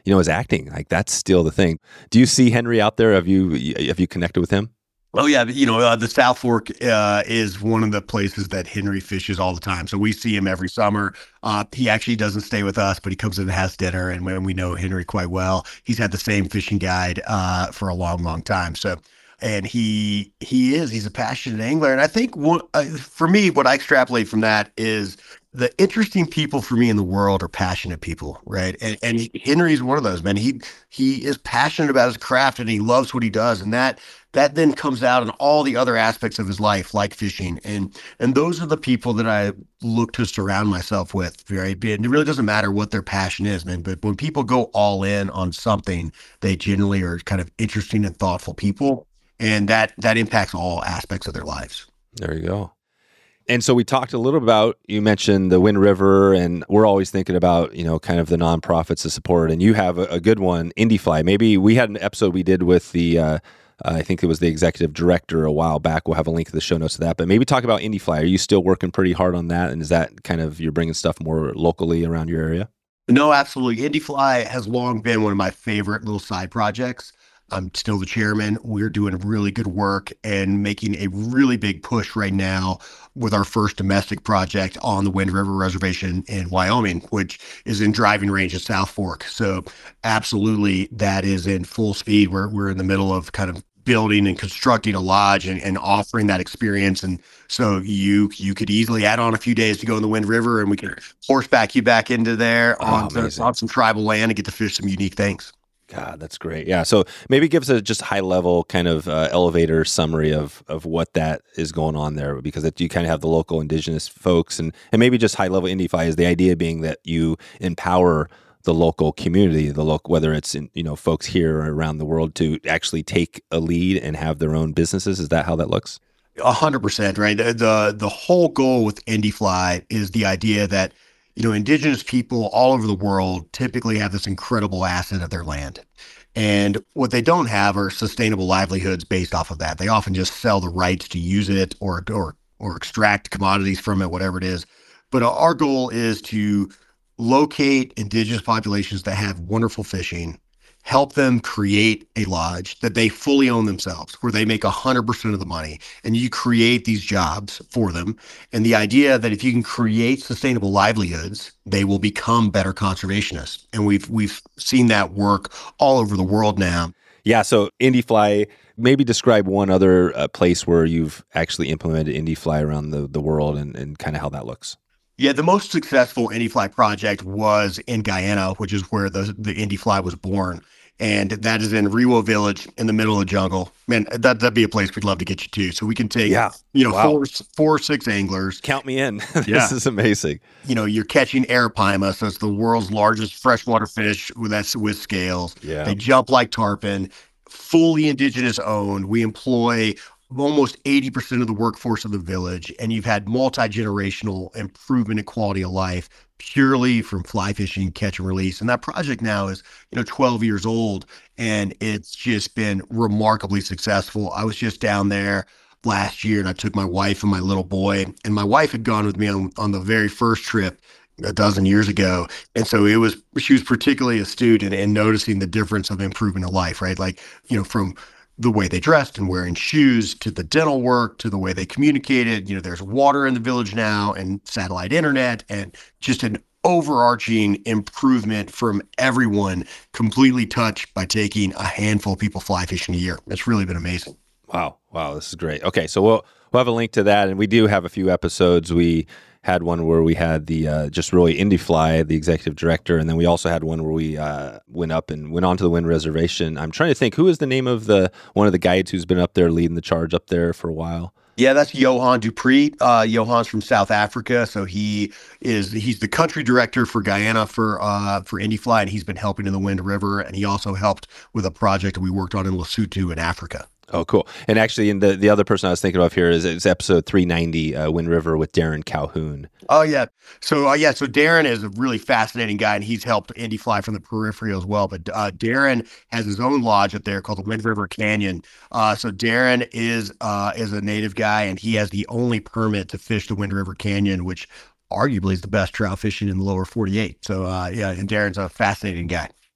you know, his acting. Like that's still the thing. Do you see Henry out there? Have you have you connected with him? Oh yeah, you know uh, the South Fork uh, is one of the places that Henry fishes all the time. So we see him every summer. Uh, he actually doesn't stay with us, but he comes in and has dinner. And when we know Henry quite well, he's had the same fishing guide uh, for a long, long time. So, and he he is he's a passionate angler. And I think what, uh, for me, what I extrapolate from that is the interesting people for me in the world are passionate people, right? And and he, Henry's one of those, man. He he is passionate about his craft and he loves what he does, and that that then comes out in all the other aspects of his life, like fishing. And and those are the people that I look to surround myself with, right? And it really doesn't matter what their passion is, man. But when people go all in on something, they generally are kind of interesting and thoughtful people, and that that impacts all aspects of their lives. There you go. And so we talked a little about, you mentioned the Wind River, and we're always thinking about, you know, kind of the nonprofits to support. And you have a, a good one, IndieFly. Maybe we had an episode we did with the, uh, uh, I think it was the executive director a while back. We'll have a link to the show notes to that. But maybe talk about IndieFly. Are you still working pretty hard on that? And is that kind of, you're bringing stuff more locally around your area? No, absolutely. IndieFly has long been one of my favorite little side projects. I'm still the chairman. We're doing really good work and making a really big push right now with our first domestic project on the Wind River Reservation in Wyoming, which is in driving range at South Fork. So absolutely, that is in full speed. We're, we're in the middle of kind of building and constructing a lodge and, and offering that experience. And so you you could easily add on a few days to go in the Wind River, and we can horseback you back into there Oh, on, amazing. on some tribal land and get to fish some unique things. God, that's great. Yeah. So maybe give us a just high level kind of uh, elevator summary of of what that is going on there, because it, you kind of have the local indigenous folks, and, and maybe just high level IndieFly is the idea being that you empower the local community, the local, whether it's in, you know, folks here or around the world, to actually take a lead and have their own businesses. Is that how that looks? A hundred percent, right? The, the the whole goal with IndieFly is the idea that, you know, indigenous people all over the world typically have this incredible asset of their land. And what they don't have are sustainable livelihoods based off of that. They often just sell the rights to use it or or or extract commodities from it, whatever it is. But our goal is to locate indigenous populations that have wonderful fishing, help them create a lodge that they fully own themselves, where they make one hundred percent of the money, and you create these jobs for them. And the idea that if you can create sustainable livelihoods, they will become better conservationists. And we've we've seen that work all over the world now. Yeah. So IndieFly, maybe describe one other uh, place where you've actually implemented IndieFly around the, the world, and, and kind of how that looks. Yeah, the most successful IndieFly project was in Guyana, which is where the, the IndieFly was born. And that is in Rewo Village in the middle of the jungle. Man, that, that'd be a place we'd love to get you to. So we can take, Yeah. you know, Wow. four, four, six anglers. Count me in. This Yeah. is amazing. You know, you're catching arapaima. So it's the world's largest freshwater fish with, that's with scales. Yeah. They jump like tarpon, fully indigenous owned. We employ almost eighty percent of the workforce of the village, and you've had multi-generational improvement in quality of life purely from fly fishing, catch and release. And that project now is, you know, twelve years old, and it's just been remarkably successful. I was just down there last year, and I took my wife and my little boy, and my wife had gone with me on, on the very first trip a dozen years ago. And so it was, she was particularly astute in, in noticing the difference of improvement of life, right? Like, you know, from the way they dressed and wearing shoes to the dental work to the way they communicated. You know, there's water in the village now and satellite internet, and just an overarching improvement from everyone, completely touched by taking a handful of people fly fishing a year. It's really been amazing. Wow. Wow. This is great. Okay. So we'll, we'll have a link to that. And we do have a few episodes. We had one where we had the, uh, just really IndieFly, the executive director. And then we also had one where we, uh, went up and went onto the Wind Reservation. I'm trying to think, who is the name of the, one of the guides who's been up there leading the charge up there for a while? Yeah, that's Johan Dupree. Uh, Johan's from South Africa, so he is he's the country director for Guyana for uh, for IndieFly, and he's been helping in the Wind River, and he also helped with a project that we worked on in Lesotho in Africa. Oh, cool. And actually, in the, the other person I was thinking of here is it's episode three ninety, uh, Wind River with Darren Calhoun. Oh, yeah. So, uh, yeah, so Darren is a really fascinating guy, and he's helped IndieFly from the periphery as well. But uh, Darren has his own lodge up there called the Wind River Canyon. Uh, so Darren is uh, is a native guy, and he has the only permit to fish the Wind River Canyon, which arguably is the best trout fishing in the lower forty-eight. So, uh, yeah, and Darren's a fascinating guy.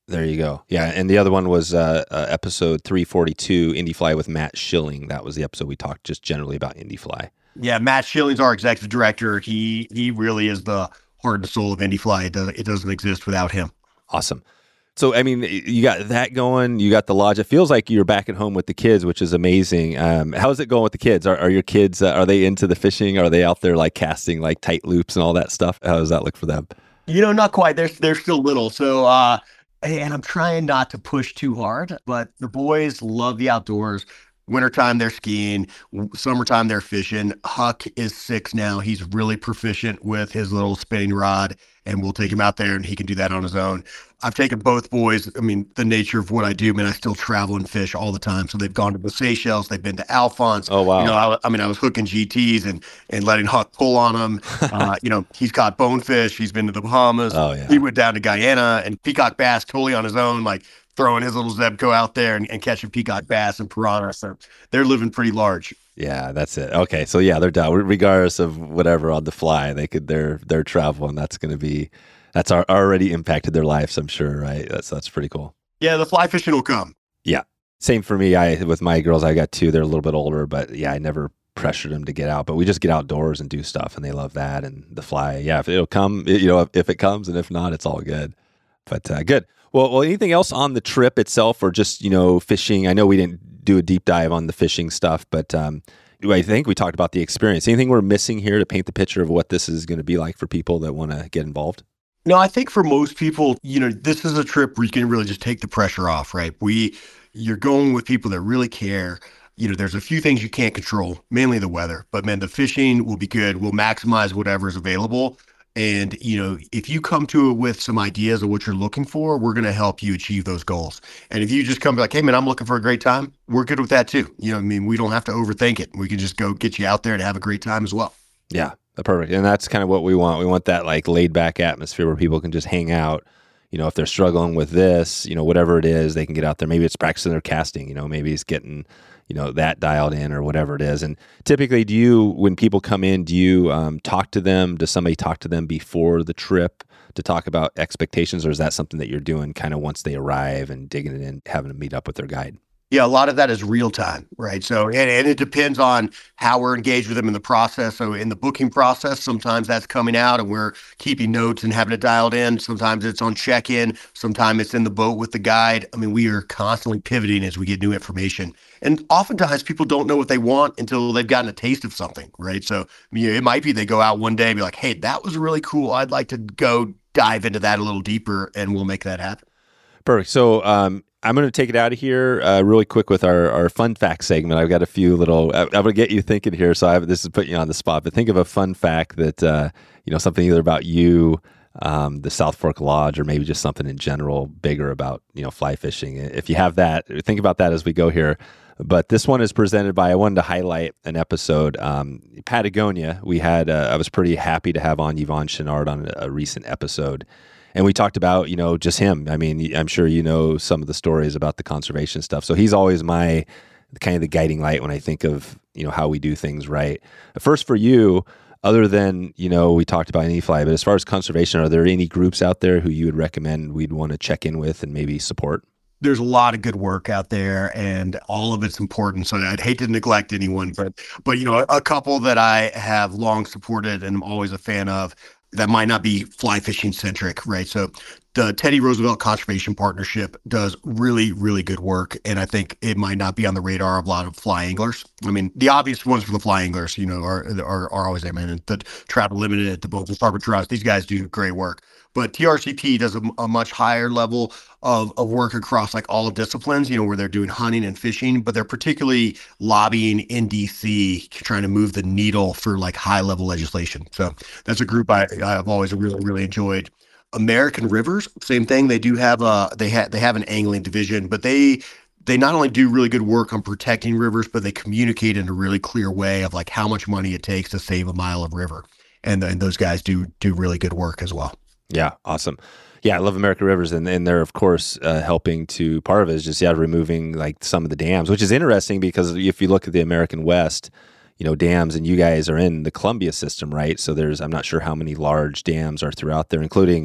There you go. Yeah, and the other one was uh, uh, episode three forty-two, Indy Fly with Matt Schilling. That was the episode we talked just generally about Indy Fly. Yeah, Matt Schilling's our executive director. He he really is the heart and soul of Indy Fly. It doesn't, it doesn't exist without him. Awesome. So, I mean, you got that going. You got the lodge. It feels like you're back at home with the kids, which is amazing. Um, how's it going with the kids? Are, are your kids, uh, are they into the fishing? Are they out there like casting like tight loops and all that stuff? How does that look for them? You know, not quite. They're, they're still little. So, uh, and I'm trying not to push too hard, but the boys love the outdoors. Wintertime, they're skiing. Summertime, they're fishing. Huck is six now. He's really proficient with his little spinning rod, and we'll take him out there, and he can do that on his own. I've taken both boys. I mean, the nature of what I do, man, I still travel and fish all the time. So they've gone to the Seychelles. They've been to Alphonse. Oh, wow. You know, I, I mean, I was hooking G Ts and and letting Huck pull on them. Uh, you know, he's caught bonefish. He's been to the Bahamas. Oh, yeah. He went down to Guyana and peacock bass totally on his own, like throwing his little Zebco out there and, and catching peacock bass and piranha. So they're living pretty large. Yeah, that's it. Okay, so yeah, they're down. Regardless of whatever on the fly, they could they're they're traveling. That's going to be that's already impacted their lives, I'm sure. Right? That's that's pretty cool. Yeah, the fly fishing will come. Yeah, same for me. I with my girls, I got two. They're a little bit older, but yeah, I never pressured them to get out. But we just get outdoors and do stuff, and they love that. And the fly, yeah, if it'll come, you know, if, if it comes, and if not, it's all good. But uh, good. Well, well, anything else on the trip itself, or just, you know, fishing? I know we didn't do a deep dive on the fishing stuff, but um, I think we talked about the experience. Anything we're missing here to paint the picture of what this is going to be like for people that want to get involved? No, I think for most people, you know, this is a trip where you can really just take the pressure off, right? We, you're going with people that really care. You know, there's a few things you can't control, mainly the weather, but man, the fishing will be good. We'll maximize whatever is available. And, you know, if you come to it with some ideas of what you're looking for, we're going to help you achieve those goals. And if you just come like, hey, man, I'm looking for a great time, we're good with that too. You know, I mean, we don't have to overthink it. We can just go get you out there and have a great time as well. Yeah, perfect. And that's kind of what we want. We want that like laid back atmosphere where people can just hang out. You know, if they're struggling with this, you know, whatever it is, they can get out there. Maybe it's practicing their casting, you know, maybe it's getting, you know, that dialed in or whatever it is. And typically, do you, when people come in, do you um, talk to them? Does somebody talk to them before the trip to talk about expectations? Or is that something that you're doing kind of once they arrive and digging it in, having to meet up with their guide? Yeah, a lot of that is real time, right? So, and, and it depends on how we're engaged with them in the process. So in the booking process, sometimes that's coming out and we're keeping notes and having it dialed in. Sometimes it's on check-in. Sometimes it's in the boat with the guide. I mean, we are constantly pivoting as we get new information. And oftentimes people don't know what they want until they've gotten a taste of something, right? So you know, it might be they go out one day and be like, hey, that was really cool. I'd like to go dive into that a little deeper, and we'll make that happen. Perfect. So um, I'm going to take it out of here uh, really quick with our, our fun fact segment. I've got a few little, I, I'm going to get you thinking here. So I have, this is putting you on the spot, but think of a fun fact that, uh, you know, something either about you, um, the South Fork Lodge, or maybe just something in general bigger about, you know, fly fishing. If you have that, think about that as we go here. But this one is presented by, I wanted to highlight an episode, um, Patagonia. We had, uh, I was pretty happy to have on Yvon Chouinard on a, a recent episode. And we talked about, you know, just him. I mean, I'm sure you know some of the stories about the conservation stuff. So he's always my kind of the guiding light when I think of, you know, how we do things right. First for you, other than, you know, we talked about Indy Fly, but as far as conservation, are there any groups out there who you would recommend we'd want to check in with and maybe support? There's a lot of good work out there, and all of it's important. So I'd hate to neglect anyone, but, but you know, a, a couple that I have long supported and I'm always a fan of that might not be fly fishing centric, right? So the Teddy Roosevelt Conservation Partnership does really, really good work. And I think it might not be on the radar of a lot of fly anglers. I mean, the obvious ones for the fly anglers, you know, are are, are always there, man. The Travel Limited, the Boat Harbor Trust, these guys do great work. But T R C P does a, a much higher level of, of work across like all disciplines, you know, where they're doing hunting and fishing, but they're particularly lobbying in D C, trying to move the needle for like high level legislation. So that's a group I, I've always really, really enjoyed. American Rivers, same thing. They do have a, they have, they have an angling division, but they, they not only do really good work on protecting rivers, but they communicate in a really clear way of like how much money it takes to save a mile of river. And, and those guys do, do really good work as well. Yeah. Awesome. Yeah. I love American Rivers. And, and they're, of course, uh, helping to, part of it is just, yeah, removing like some of the dams, which is interesting because if you look at the American West, you know, dams, and you guys are in the Columbia system, right? So there's, I'm not sure how many large dams are throughout there, including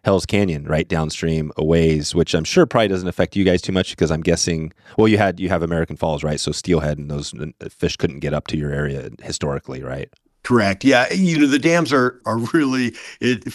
Hell's Canyon right downstream a ways, which I'm sure probably doesn't affect you guys too much because I'm guessing, well, you had you have American Falls, right? So Steelhead and those fish couldn't get up to your area historically, right? Correct. Yeah. You know, the dams are are really, it,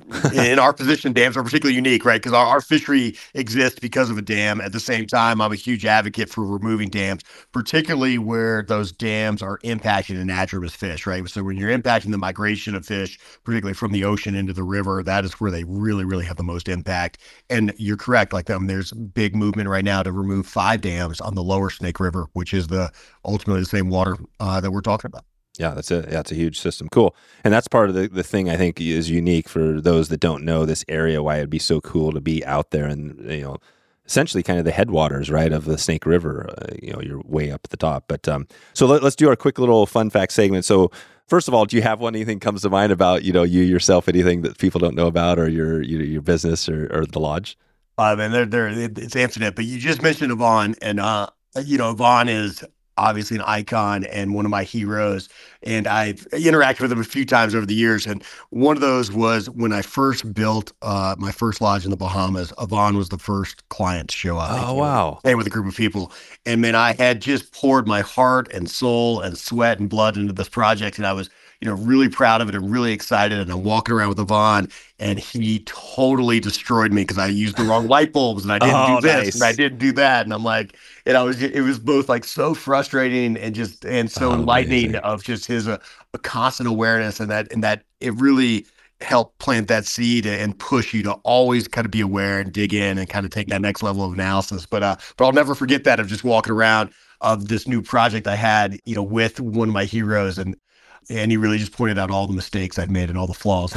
in our position, dams are particularly unique, right? Because our, our fishery exists because of a dam. At the same time, I'm a huge advocate for removing dams, particularly where those dams are impacting anadromous fish, right? So when you're impacting the migration of fish, particularly from the ocean into the river, that is where they really, really have the most impact. And you're correct. Like, um, there's big movement right now to remove five dams on the lower Snake River, which is the ultimately the same water uh, that we're talking about. Yeah, that's a that's a huge system. Cool. And that's part of the, the thing I think is unique for those that don't know this area, why it'd be so cool to be out there and, you know, essentially kind of the headwaters, right, of the Snake River. Uh, you know, you're way up at the top. But um, so let, let's do our quick little fun fact segment. So first of all, do you have one, anything comes to mind about, you know, you yourself, anything that people don't know about or your your, your business or, or the lodge? Uh, man, they're, they're, it's Amsterdam. But you just mentioned Yvonne, and, uh, you know, Yvonne is obviously an icon and one of my heroes. And I've interacted with him a few times over the years. And one of those was when I first built uh, my first lodge in the Bahamas. Yvonne was the first client to show up. Oh, wow. And with a group of people. And man, I had just poured my heart and soul and sweat and blood into this project. And I was, you know, really proud of it and really excited. And I'm walking around with Yvonne, and he totally destroyed me because I used the wrong light bulbs and I didn't oh, do this nice. and I didn't do that. And I'm like, and I was, it was both like so frustrating and just, and so oh, enlightening amazing. of just his uh, a constant awareness, and that, and that it really helped plant that seed and push you to always kind of be aware and dig in and kind of take that next level of analysis. But, uh, but I'll never forget that of just walking around of this new project I had, you know, with one of my heroes, and, and he really just pointed out all the mistakes I'd made and all the flaws.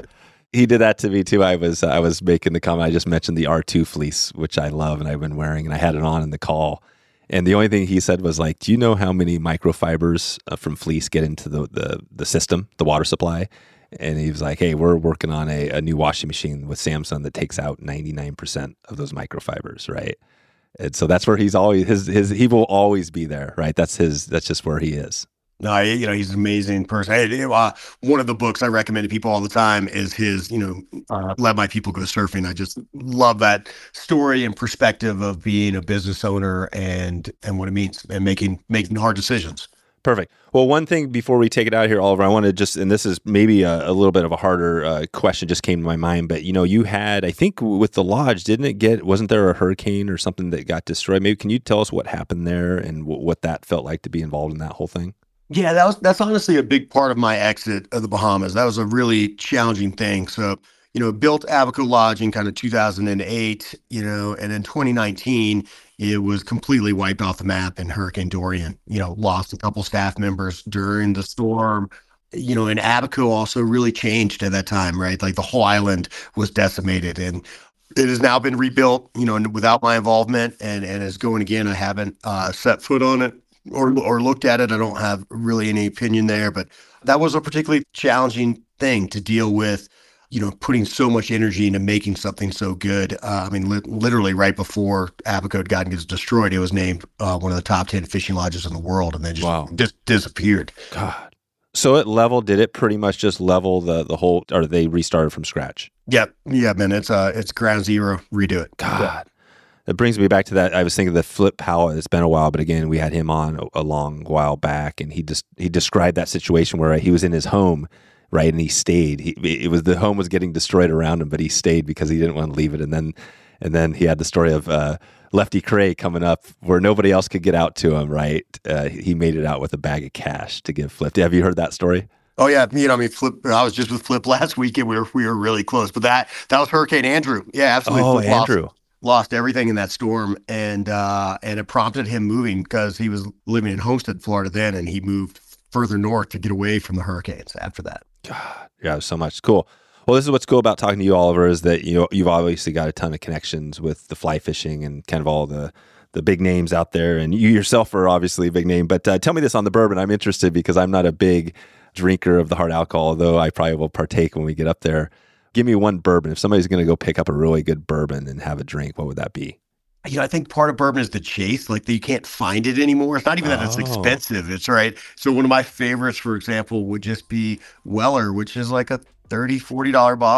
He did that to me too. I was I was making the comment. I just mentioned the R two fleece, which I love and I've been wearing, and I had it on in the call. And the only thing he said was like, "Do you know how many microfibers uh, from fleece get into the, the the system, the water supply?" And he was like, "Hey, we're working on a, a new washing machine with Samsung that takes out ninety-nine percent of those microfibers, right?" And so that's where he's always his his he will always be there, right? That's his that's just where he is. No, you know, he's an amazing person. Hey, uh, one of the books I recommend to people all the time is his, you know, uh, Let My People Go Surfing. I just love that story and perspective of being a business owner and and what it means and making making hard decisions. Perfect. Well, one thing before we take it out of here, Oliver, I want to just, and this is maybe a, a little bit of a harder uh, question just came to my mind, but you know, you had, I think with the lodge, didn't it get, wasn't there a hurricane or something that got destroyed? Maybe can you tell us what happened there and w- what that felt like to be involved in that whole thing? Yeah, that was that's honestly a big part of my exit of the Bahamas. That was a really challenging thing. So, you know, built Abaco Lodge in kind of two thousand eight, you know, and in twenty nineteen, it was completely wiped off the map in Hurricane Dorian. You know, lost a couple staff members during the storm. You know, and Abaco also really changed at that time, right? Like the whole island was decimated, and it has now been rebuilt, you know, without my involvement, and and is going again. I haven't uh, set foot on it or or looked at it. I don't have really any opinion there, but that was a particularly challenging thing to deal with, you know, putting so much energy into making something so good. Uh, I mean, li- literally right before Abaco had gotten destroyed, it was named uh, one of the top ten fishing lodges in the world, and then just Wow. dis- disappeared. God. So it leveled, did it pretty much just level the, the whole, or they restarted from scratch? Yep. Yeah, man, it's uh, it's ground zero, redo it. God. Yeah. That brings me back to that. I was thinking of the Flip Powell. It's been a while, but again, we had him on a, a long while back, and he just he described that situation where he was in his home, right, and he stayed. He it was the home was getting destroyed around him, but he stayed because he didn't want to leave it. And then and then he had the story of uh, Lefty Kreh coming up where nobody else could get out to him. Right, uh, he made it out with a bag of cash to give Flip. Have you heard that story? Oh yeah, you know, I mean, Flip. I was just with Flip last weekend. We were we were really close, but that that was Hurricane Andrew. Yeah, absolutely. Oh, Flip Andrew. Lost, lost everything in that storm, and uh, and it prompted him moving because he was living in Homestead, Florida then, and he moved further north to get away from the hurricanes after that. God, yeah, so much. Cool. Well, this is what's cool about talking to you, Oliver, is that you know, you've obviously got a ton of connections with the fly fishing and kind of all the the big names out there, and you yourself are obviously a big name. But uh, tell me this on the bourbon. I'm interested because I'm not a big drinker of the hard alcohol, although I probably will partake when we get up there. Give me one bourbon. If somebody's going to go pick up a really good bourbon and have a drink, what would that be? You know, I think part of bourbon is the chase. Like, you can't find it anymore. It's not even that it's Oh. expensive. It's right. So one of my favorites, for example, would just be Weller, which is like a thirty dollars, forty dollars bottle.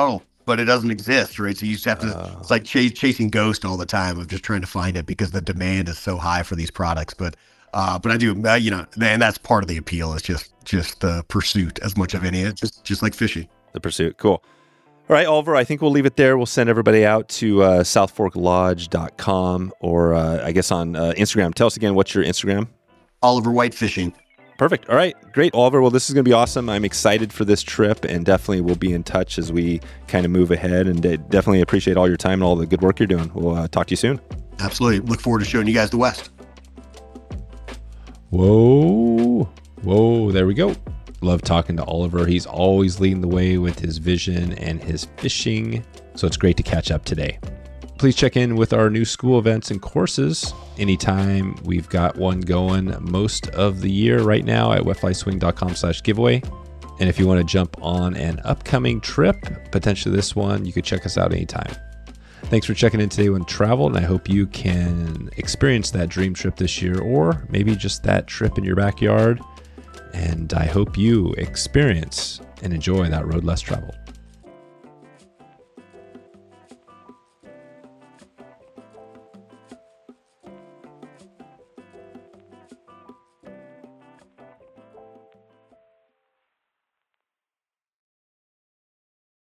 but it doesn't exist, right? So you just have to, uh, it's like ch- chasing ghost all the time of just trying to find it because the demand is so high for these products. But, uh, but I do, uh, you know, and that's part of the appeal is just, just the pursuit as much of any, it's just, just like fishing. The pursuit. Cool. All right, Oliver, I think we'll leave it there. We'll send everybody out to uh, south fork lodge dot com or uh, I guess on uh, Instagram. Tell us again, what's your Instagram? Oliver White Fishing. Perfect. All right. Great, Oliver. Well, this is going to be awesome. I'm excited for this trip, and definitely we'll be in touch as we kind of move ahead, and definitely appreciate all your time and all the good work you're doing. We'll uh, talk to you soon. Absolutely. Look forward to showing you guys the West. Whoa. Whoa. There we go. Love talking to Oliver. He's always leading the way with his vision and his fishing, so it's great to catch up today. Please check in with our new school events and courses anytime. We've got one going most of the year right now at wet fly swing dot com slash giveaway. And if you want to jump on an upcoming trip, potentially this one, you could check us out anytime. Thanks for checking in today on travel, and I hope you can experience that dream trip this year, or maybe just that trip in your backyard. And I hope you experience and enjoy that road less traveled.